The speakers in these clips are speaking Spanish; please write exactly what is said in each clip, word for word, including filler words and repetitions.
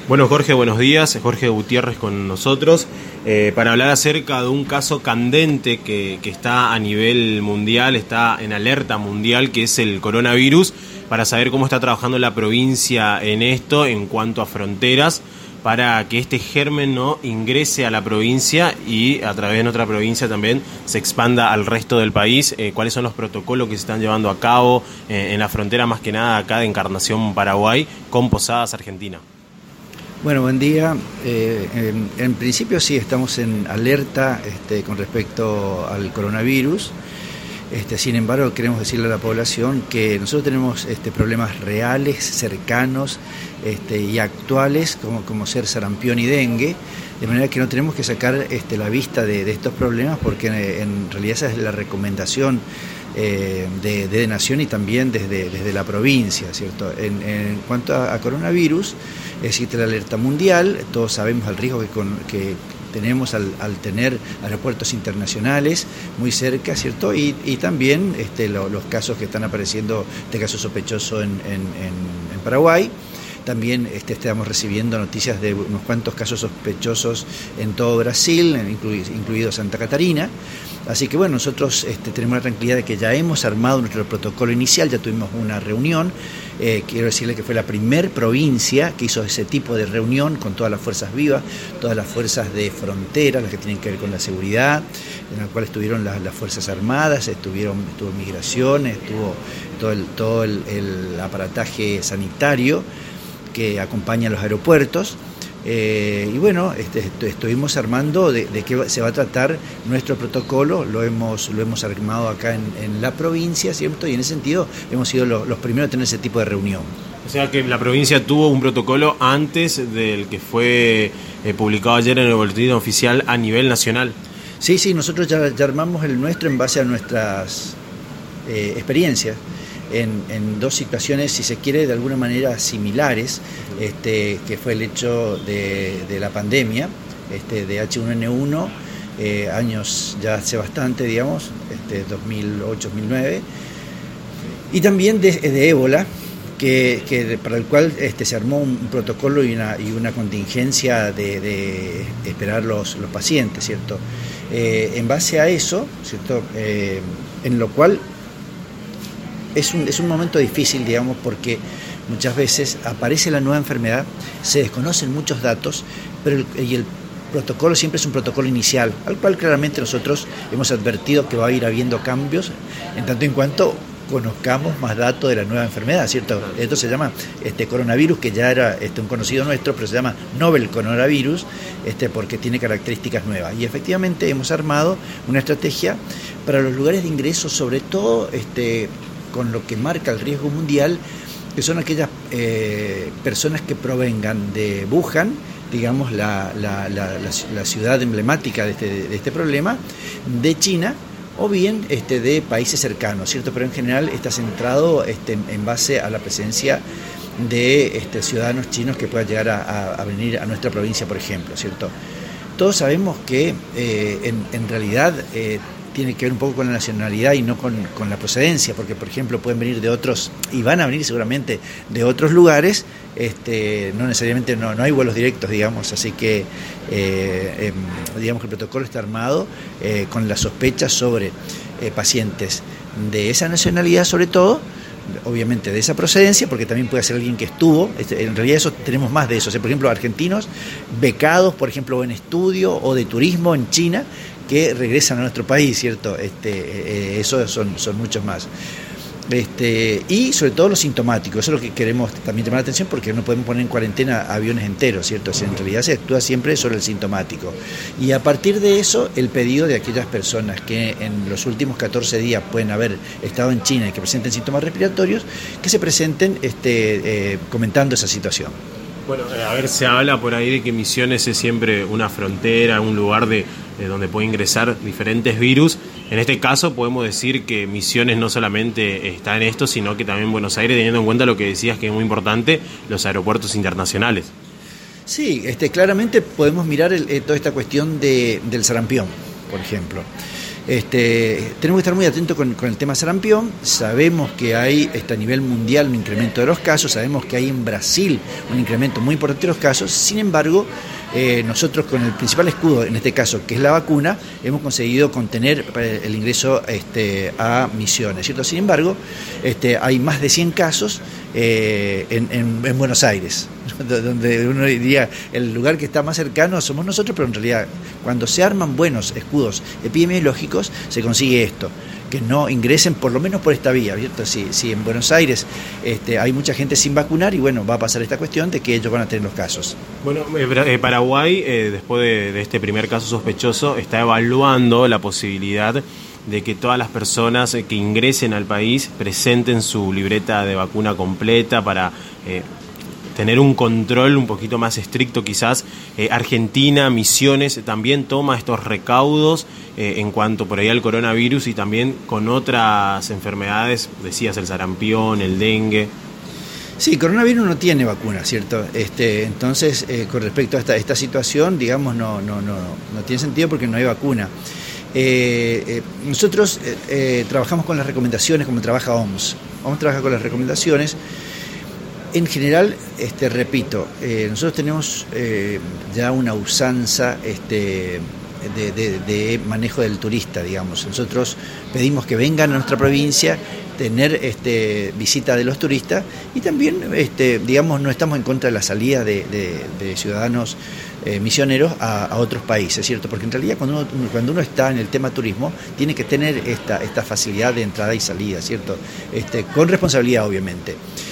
Bueno, Jorge, buenos días. Jorge Gutiérrez con nosotros eh, para hablar acerca de un caso candente que, que está a nivel mundial, está en alerta mundial, que es el coronavirus, para saber cómo está trabajando la provincia en esto en cuanto a fronteras, para que este germen no ingrese a la provincia y a través de nuestra provincia también se expanda al resto del país. Eh, ¿Cuáles son los protocolos que se están llevando a cabo eh, en la frontera, más que nada acá de Encarnación, Paraguay, con Posadas, Argentina? Bueno, buen día. Eh, en, en principio sí estamos en alerta este, con respecto al coronavirus. Este, sin embargo, queremos decirle a la población que nosotros tenemos este, problemas reales, cercanos este, y actuales, como, como ser sarampión y dengue, de manera que no tenemos que sacar este, la vista de, de estos problemas, porque en realidad esa es la recomendación eh, de, de Nación y también desde, desde la provincia, ¿cierto? En, en cuanto a, a coronavirus, existe la alerta mundial, todos sabemos el riesgo que, con, que tenemos al, al tener aeropuertos internacionales muy cerca, ¿cierto? Y, y también este, lo, los casos que están apareciendo, este caso sospechoso en, en, en, en Paraguay. También este, estamos recibiendo noticias de unos cuantos casos sospechosos en todo Brasil, incluido, incluido Santa Catarina. Así que bueno, nosotros este, tenemos la tranquilidad de que ya hemos armado nuestro protocolo inicial, ya tuvimos una reunión. Eh, quiero decirle que fue la primer provincia que hizo ese tipo de reunión con todas las fuerzas vivas, todas las fuerzas de frontera, las que tienen que ver con la seguridad, en la cual estuvieron las, las Fuerzas Armadas, estuvieron, estuvo Migraciones, estuvo todo el, todo el, el aparataje sanitario que acompaña a los aeropuertos. Eh, y bueno, este, estuvimos armando de, de qué se va a tratar nuestro protocolo, lo hemos, lo hemos armado acá en, en la provincia, ¿cierto? Y en ese sentido hemos sido los, los primeros a tener ese tipo de reunión. O sea que la provincia tuvo un protocolo antes del que fue eh, publicado ayer en el boletín oficial a nivel nacional. Sí, sí, nosotros ya, ya armamos el nuestro en base a nuestras eh, experiencias. En, en dos situaciones, si se quiere, de alguna manera similares, este, que fue el hecho de, de la pandemia, este, de H uno N uno, eh, años ya hace bastante, digamos, este, dos mil ocho, dos mil nueve, y también de, de ébola, que, que para el cual este, se armó un, un protocolo y una, y una contingencia de, de esperar los, los pacientes, ¿cierto? Eh, en base a eso, ¿cierto? Eh, en lo cual Es un, es un momento difícil, digamos, porque muchas veces aparece la nueva enfermedad, se desconocen muchos datos, pero el, y el protocolo siempre es un protocolo inicial, al cual claramente nosotros hemos advertido que va a ir habiendo cambios en tanto en cuanto conozcamos más datos de la nueva enfermedad, ¿cierto? Esto se llama este coronavirus, que ya era este, un conocido nuestro, pero se llama novel coronavirus, este, porque tiene características nuevas. Y efectivamente hemos armado una estrategia para los lugares de ingreso, sobre todo este, con lo que marca el riesgo mundial, que son aquellas eh, personas que provengan de Wuhan, digamos la, la, la, la, la ciudad emblemática de este, de este problema, de China, o bien este, de países cercanos, ¿cierto? Pero en general está centrado este, en, en base a la presencia de este, ciudadanos chinos que puedan llegar a, a, a venir a nuestra provincia, por ejemplo, ¿cierto? Todos sabemos que eh, en, en realidad eh, tiene que ver un poco con la nacionalidad y no con, con la procedencia, porque por ejemplo pueden venir de otros, y van a venir seguramente de otros lugares, este, no necesariamente, no, no hay vuelos directos, digamos, así que eh, eh, digamos que el protocolo está armado eh, con la sospecha sobre eh, pacientes de esa nacionalidad, sobre todo, obviamente de esa procedencia, porque también puede ser alguien que estuvo, en realidad eso tenemos más de eso, o sea, por ejemplo argentinos becados, por ejemplo en estudio o de turismo en China, que regresan a nuestro país, ¿cierto? Este, eh, eso son, son muchos más. Este, y sobre todo los sintomáticos, eso es lo que queremos también llamar la atención, porque no podemos poner en cuarentena aviones enteros, ¿cierto? O sea, en realidad se actúa siempre sobre el sintomático. Y a partir de eso, el pedido de aquellas personas que en los últimos catorce días pueden haber estado en China y que presenten síntomas respiratorios, que se presenten este, eh, comentando esa situación. Bueno, a ver, se habla por ahí de que Misiones es siempre una frontera, un lugar de, de donde puede ingresar diferentes virus. En este caso podemos decir que Misiones no solamente está en esto, sino que también Buenos Aires, teniendo en cuenta lo que decías que es muy importante, los aeropuertos internacionales. Sí, este, claramente podemos mirar el, eh, toda esta cuestión de, del sarampión, por ejemplo. Este, tenemos que estar muy atentos con, con el tema sarampión. Sabemos que hay este, a nivel mundial un incremento de los casos, sabemos que hay en Brasil un incremento muy importante de los casos. Sin embargo, eh, nosotros con el principal escudo, en este caso, que es la vacuna, hemos conseguido contener el ingreso este, a Misiones, ¿cierto? Sin embargo, este, hay más de cien casos eh, en, en, en Buenos Aires, donde uno diría el lugar que está más cercano somos nosotros, pero en realidad cuando se arman buenos escudos epidemiológicos se consigue esto, que no ingresen por lo menos por esta vía, ¿cierto? Si, si en Buenos Aires este, hay mucha gente sin vacunar, y bueno, va a pasar esta cuestión de que ellos van a tener los casos. Bueno, eh, Paraguay, eh, después de, de este primer caso sospechoso, está evaluando la posibilidad de que todas las personas que ingresen al país presenten su libreta de vacuna completa para eh, tener un control un poquito más estricto quizás. Eh, Argentina, Misiones, también toma estos recaudos eh, en cuanto por ahí al coronavirus y también con otras enfermedades, decías el sarampión, el dengue. Sí, coronavirus no tiene vacuna, ¿cierto? Este, entonces, eh, con respecto a esta, esta situación, digamos, no, no, no, no tiene sentido porque no hay vacuna. Eh, eh, nosotros eh, eh, trabajamos con las recomendaciones como trabaja O M S. O M S trabaja con las recomendaciones. En general, este, repito, eh, nosotros tenemos eh, ya una usanza este, de, de, de manejo del turista, digamos. Nosotros pedimos que vengan a nuestra provincia, tener este, visita de los turistas, y también, este, digamos, no estamos en contra de la salida de, de, de ciudadanos eh, misioneros a, a otros países, ¿cierto? Porque en realidad cuando uno, cuando uno está en el tema turismo, tiene que tener esta, esta facilidad de entrada y salida, ¿cierto? Este, con responsabilidad, obviamente.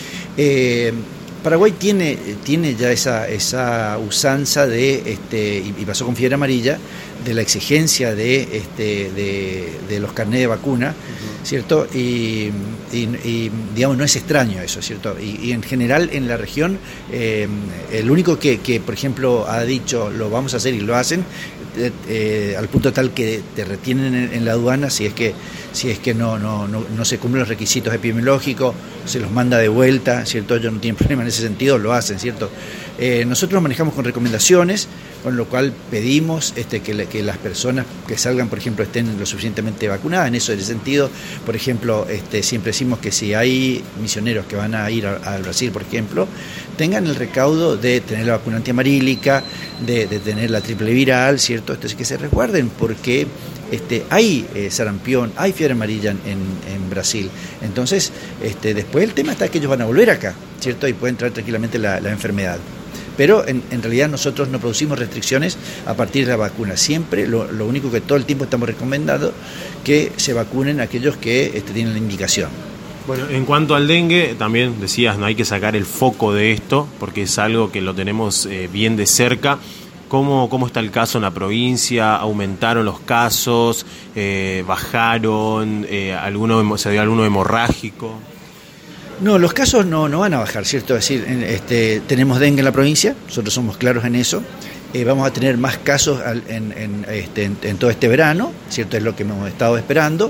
Eh, Paraguay tiene, tiene ya esa, esa usanza de, este, y pasó con fiebre amarilla, de la exigencia de, este, de, de los carnés de vacuna, uh-huh. ¿Cierto? Y, y, y digamos, no es extraño eso, ¿cierto? Y, y en general en la región, eh, el único que, que, por ejemplo, ha dicho lo vamos a hacer y lo hacen, eh, eh, al punto tal que te retienen en, en la aduana si es que si es que no, no, no, no se cumplen los requisitos epidemiológicos, se los manda de vuelta, ¿cierto? Ellos no tienen problema en ese sentido, lo hacen, ¿cierto? Eh, nosotros manejamos con recomendaciones, con lo cual pedimos este, que, le, que las personas que salgan, por ejemplo, estén lo suficientemente vacunadas. En eso, en ese sentido, por ejemplo, este, siempre decimos que si hay misioneros que van a ir al Brasil, por ejemplo, tengan el recaudo de tener la vacuna antiamarílica, de, de tener la triple viral, ¿cierto? Entonces, que se resguarden, porque este, hay eh, sarampión, hay fiebre amarilla en, en Brasil. Entonces, este, después el tema está que ellos van a volver acá, ¿cierto? Y pueden traer tranquilamente la, la enfermedad. Pero en, en realidad nosotros no producimos restricciones a partir de la vacuna. Siempre, lo, lo único que todo el tiempo estamos recomendando, que se vacunen aquellos que este, tienen la indicación. Bueno, en cuanto al dengue, también decías, no hay que sacar el foco de esto, porque es algo que lo tenemos eh, bien de cerca. ¿Cómo, ¿Cómo está el caso en la provincia? ¿Aumentaron los casos? Eh, ¿Bajaron? Eh, ¿alguno, ¿Se dio alguno hemorrágico? No, los casos no, no van a bajar, ¿cierto? Es decir, este, tenemos dengue en la provincia, nosotros somos claros en eso. Eh, vamos a tener más casos en, en, este, en, en todo este verano, ¿cierto? Es lo que hemos estado esperando.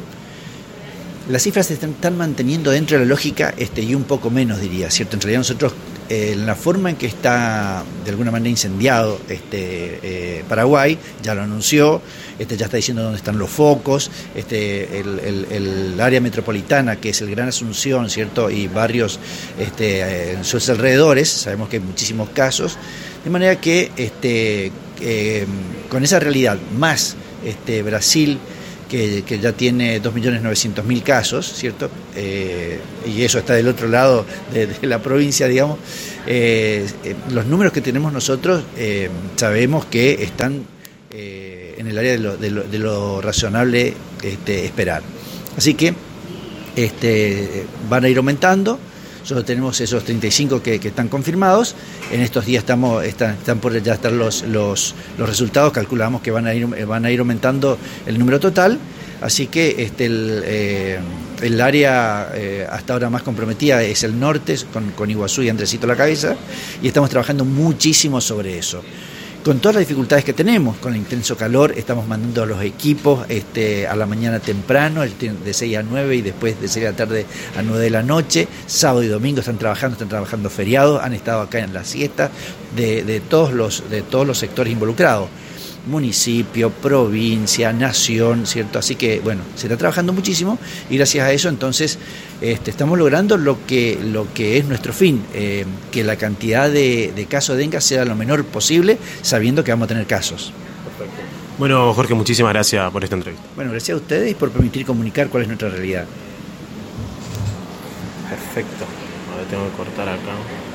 Las cifras se están, están manteniendo dentro de la lógica este, y un poco menos, diría, ¿cierto? En realidad nosotros, eh, en la forma en que está de alguna manera incendiado este, eh, Paraguay, ya lo anunció, este, ya está diciendo dónde están los focos, este, el, el, el área metropolitana, que es el Gran Asunción, ¿cierto? Y barrios este, en sus alrededores, sabemos que hay muchísimos casos, de manera que este, eh, con esa realidad, más este, Brasil, Que, que ya tiene dos millones novecientos mil casos, ¿cierto? Eh, y eso está del otro lado de, de la provincia, digamos. Eh, eh, los números que tenemos nosotros eh, sabemos que están eh, en el área de lo, de lo, de lo razonable este, esperar. Así que este, van a ir aumentando. Solo tenemos esos treinta y cinco que, que están confirmados. En estos días estamos están, están por ya estar los, los, los resultados. Calculamos que van a ir van a ir aumentando el número total. Así que este el, eh, el área eh, hasta ahora más comprometida es el norte, con, con Iguazú y Andresito a la cabeza, y estamos trabajando muchísimo sobre eso. Con todas las dificultades que tenemos, con el intenso calor, estamos mandando los equipos este, a la mañana temprano, de seis a nueve y después de seis de la tarde a nueve de la noche. Sábado y domingo están trabajando, están trabajando feriados, han estado acá en la siesta de, de, todos los, de todos los sectores involucrados. municipio, provincia, nación, ¿cierto? Así que, bueno, se está trabajando muchísimo y gracias a eso, entonces, este, estamos logrando lo que, lo que es nuestro fin, eh, que la cantidad de, de casos de dengue sea lo menor posible, sabiendo que vamos a tener casos. Perfecto. Bueno, Jorge, muchísimas gracias por esta entrevista. Bueno, gracias a ustedes y por permitir comunicar cuál es nuestra realidad. Perfecto. Ahora tengo que cortar acá.